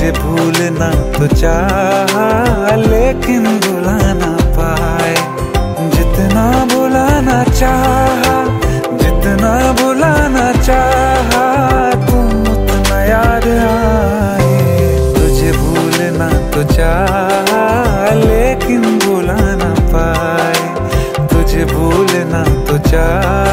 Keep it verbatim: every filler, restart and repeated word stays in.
तुझे भूलना तो चाहा लेकिन भुला ना पाए। जितना भुलाना चाहा, जितना भुलाना चाहा, तुम उतना याद आए। तुझे भूलना तो चाहा लेकिन भुला ना पाए। तुझे भूलना तो चाहा